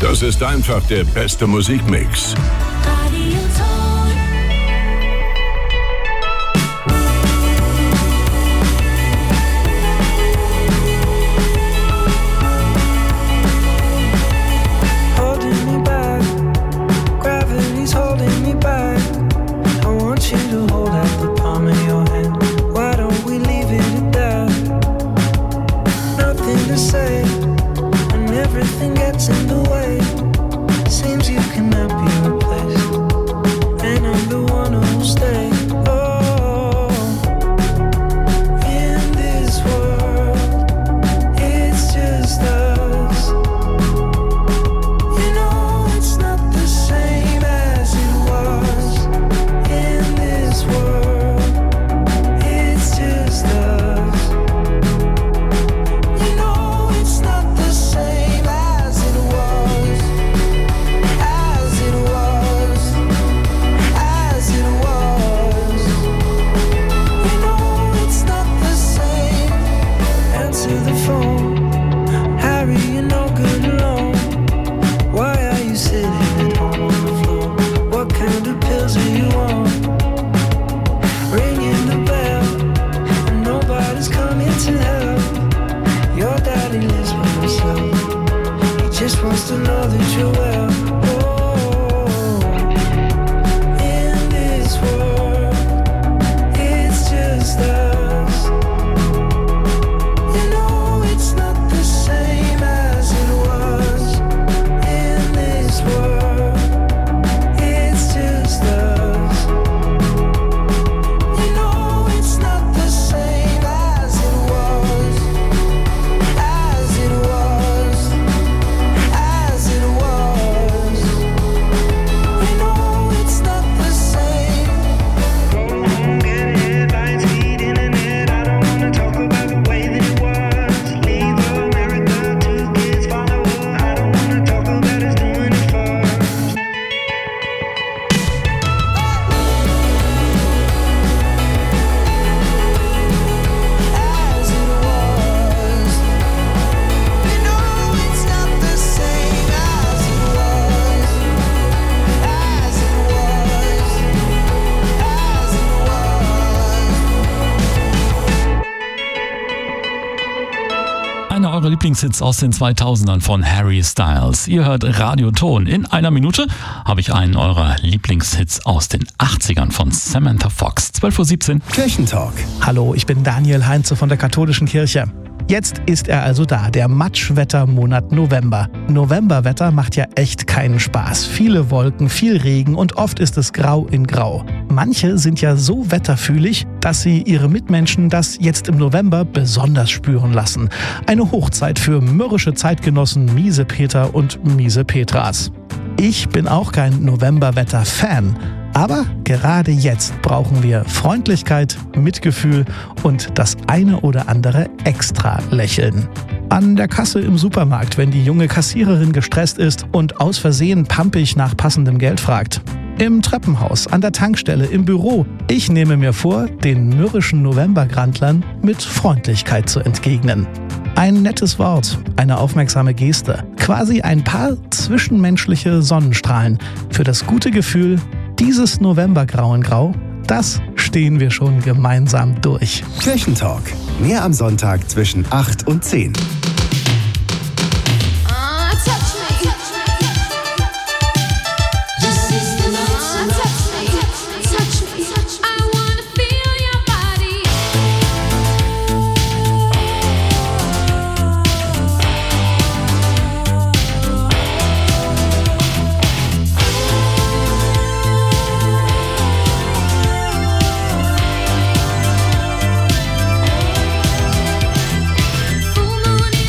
Das ist einfach der beste Musikmix. Eure Lieblingshits aus den 2000ern von Harry Styles. Ihr hört Radioton. In einer Minute habe ich einen eurer Lieblingshits aus den 80ern von Samantha Fox. 12:17 Uhr. Kirchentalk. Hallo, ich bin Daniel Heinze von der Katholischen Kirche. Jetzt ist er also da, der Matschwettermonat November. Novemberwetter macht ja echt keinen Spaß. Viele Wolken, viel Regen und oft ist es grau in grau. Manche sind ja so wetterfühlig, dass sie ihre Mitmenschen das jetzt im November besonders spüren lassen. Eine Hochzeit für mürrische Zeitgenossen Miesepeter und Miesepetras. Ich bin auch kein Novemberwetter-Fan. Aber gerade jetzt brauchen wir Freundlichkeit, Mitgefühl und das eine oder andere Extra-Lächeln. An der Kasse im Supermarkt, wenn die junge Kassiererin gestresst ist und aus Versehen pampig nach passendem Geld fragt. Im Treppenhaus, an der Tankstelle, im Büro. Ich nehme mir vor, den mürrischen Novembergrandlern mit Freundlichkeit zu entgegnen. Ein nettes Wort, eine aufmerksame Geste, quasi ein paar zwischenmenschliche Sonnenstrahlen für das gute Gefühl, dieses Novembergrau in Grau, das stehen wir schon gemeinsam durch. Kirchentalk. Mehr am Sonntag zwischen 8 und 10. Full moon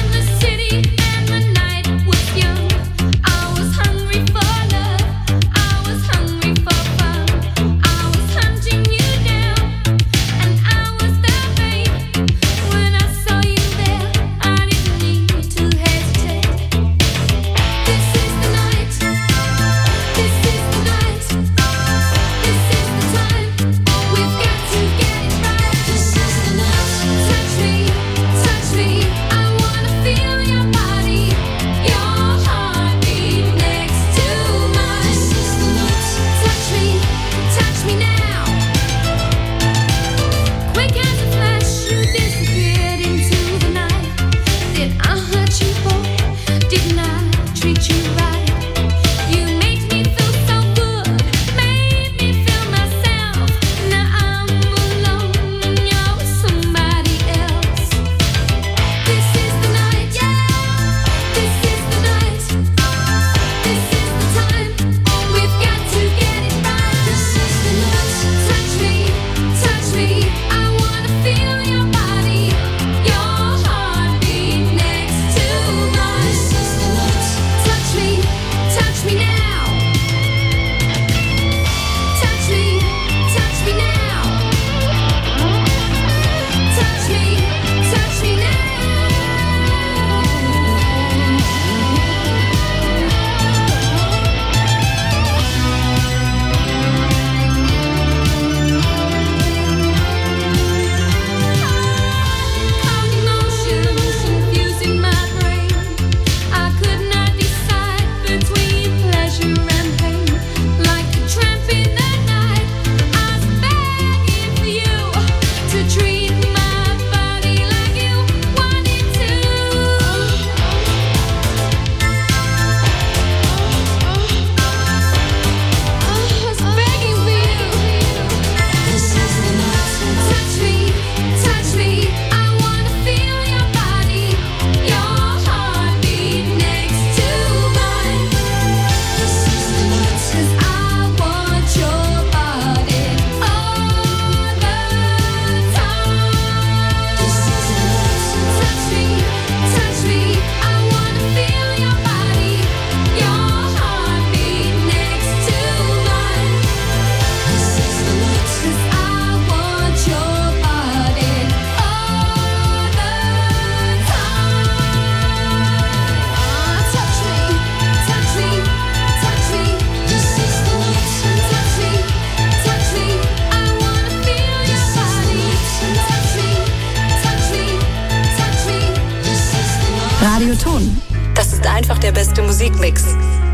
Ton. Das ist einfach der beste Musikmix.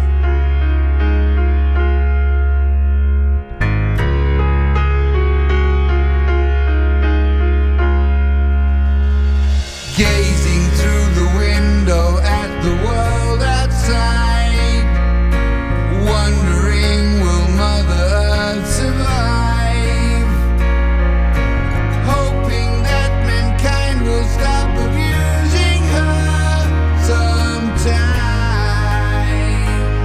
Gazing through the window at the world outside, wondering will Mother Earth survive, hoping that mankind will stop abusing her sometime.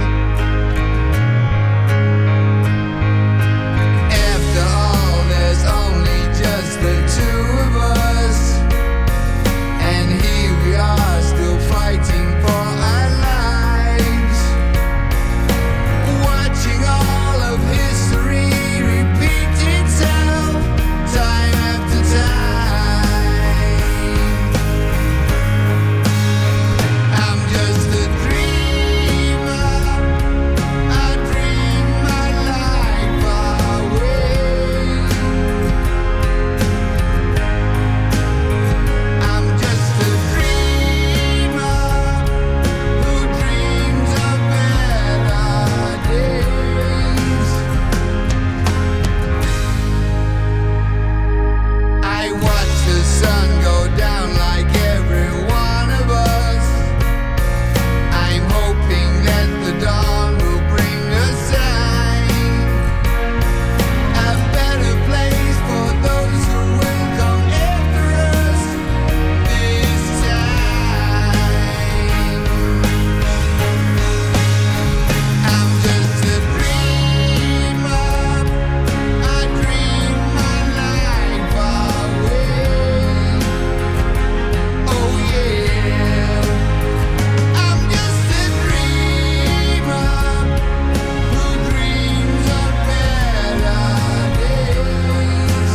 After all, there's only just the two of us, and here we are still fighting for our lives, watching all of history repeat itself time after time. I'm just a dreamer, I dream my life away. I'm just a dreamer who dreams of better days. I watch the sun go down like every one of us. I'm hoping that the dawn will bring a sign, a better place for those who will come after us this time. I'm just a dreamer, I dream my life away. Oh yeah, I'm just a dreamer who dreams of better days.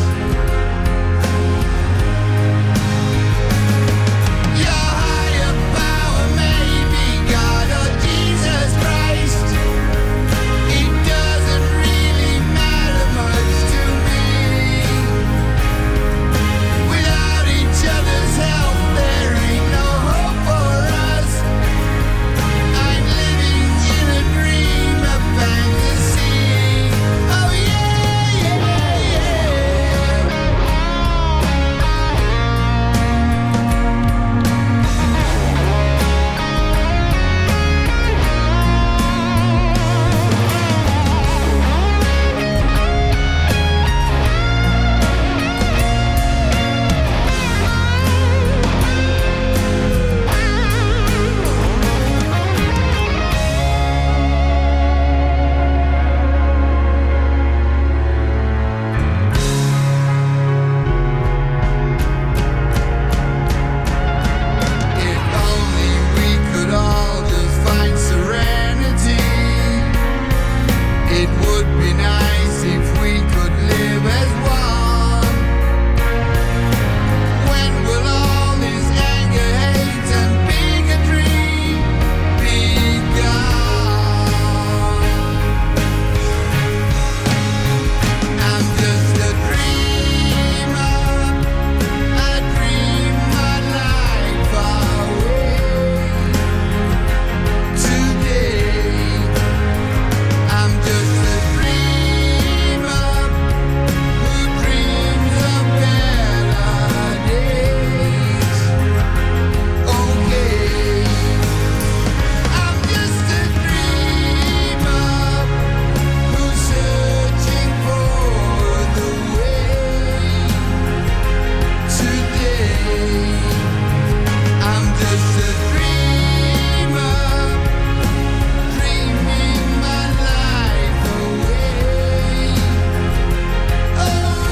Your higher power may be God or Jesus Christ. It doesn't really matter much to me. Without each other's help, there ain't no hope for us. I'm living in a dream of fantasy. Oh yeah, yeah, yeah. If only we could all just find serenity. It would be nice if we could live as one. When will all this anger, hate, and bigotry be gone? I'm just a dreamer, I dream my life away. Today, I'm just a dreamer who dreams of better days. Okay, I'm just a dreamer who's searching for the way. Today, I'm just a dreamer, dreaming my life away. Oh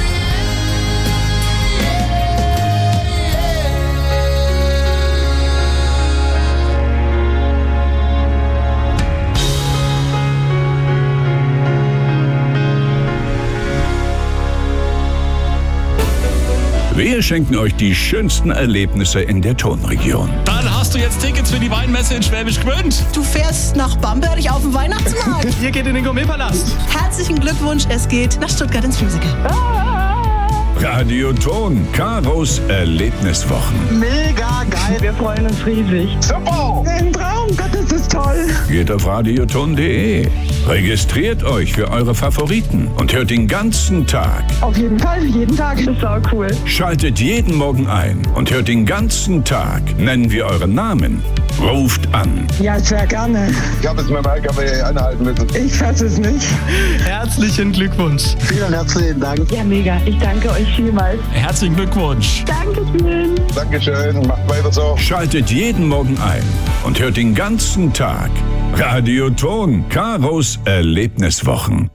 Wir schenken euch die schönsten Erlebnisse in der Tonregion. Dann hast du jetzt Tickets für die Weinmesse in Schwäbisch Gmünd. Du fährst nach Bamberg auf den Weihnachtsmarkt. Ihr geht in den Gourmetpalast. Herzlichen Glückwunsch, es geht nach Stuttgart ins Musical. Radioton, Karos Erlebniswochen. Mega geil, wir freuen uns riesig. Super! Ein Traum, Gott, ist das toll. Geht auf radioton.de. Registriert euch für eure Favoriten und hört den ganzen Tag. Auf jeden Fall, jeden Tag. Das ist auch cool. Schaltet jeden Morgen ein und hört den ganzen Tag. Nennen wir euren Namen. Ruft an. Ja, sehr gerne. Ich habe es mit dem LKW anhalten müssen. Ich fasse es nicht. Herzlichen Glückwunsch. Vielen herzlichen Dank. Ja, mega. Ich danke euch vielmals. Herzlichen Glückwunsch. Dankeschön. Dankeschön, macht weiter so. Schaltet jeden Morgen ein und hört den ganzen Tag. Radioton, Karos Erlebniswochen.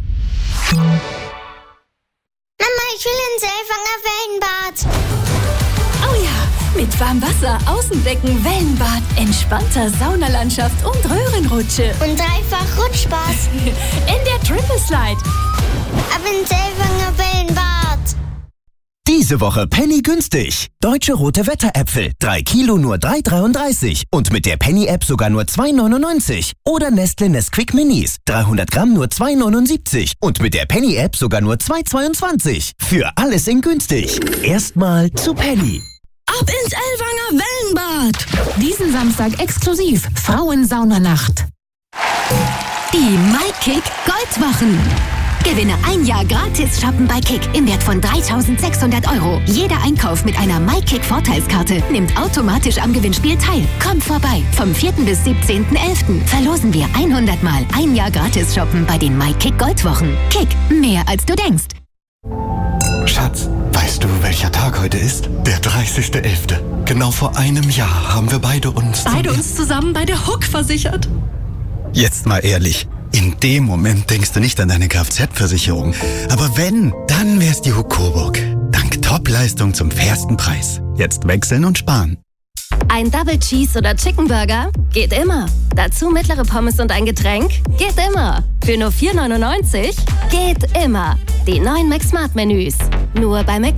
Mama, ich will ins Elfanger Wellenbad. Oh ja, mit Warmwasser, Außenbecken, Wellenbad, entspannter Saunalandschaft und Röhrenrutsche. Und dreifach Rutschspaß. In der Triple Slide. Ab ins Elfanger Wellenbad. Diese Woche Penny günstig. Deutsche rote Wetteräpfel. 3 Kilo nur 3,33. Und mit der Penny-App sogar nur 2,99. Oder Nestle Nesquik Minis. 300 Gramm nur 2,79. Und mit der Penny-App sogar nur 2,22. Für alles in günstig. Erstmal zu Penny. Ab ins Elwanger Wellenbad. Diesen Samstag exklusiv Frauensaunanacht. Die MyKick Goldwochen. Gewinne ein Jahr gratis shoppen bei Kick im Wert von 3.600 €. Jeder Einkauf mit einer MyKick Vorteilskarte nimmt automatisch am Gewinnspiel teil. Kommt vorbei. Vom 4. bis 17.11. verlosen wir 100 Mal ein Jahr gratis shoppen bei den MyKick Goldwochen. Kick, mehr als du denkst. Schatz, weißt du, welcher Tag heute ist? Der 30.11. Genau vor einem Jahr haben wir beide uns zusammen bei der Hook versichert. Jetzt mal ehrlich, in dem Moment denkst du nicht an deine Kfz-Versicherung. Aber wenn, dann wär's die Hook Coburg. Dank Top-Leistung zum fairsten Preis. Jetzt wechseln und sparen. Ein Double Cheese oder Chicken Burger? Geht immer. Dazu mittlere Pommes und ein Getränk? Geht immer. Für nur 4,99? Geht immer. Die neuen McSmart Menüs. Nur bei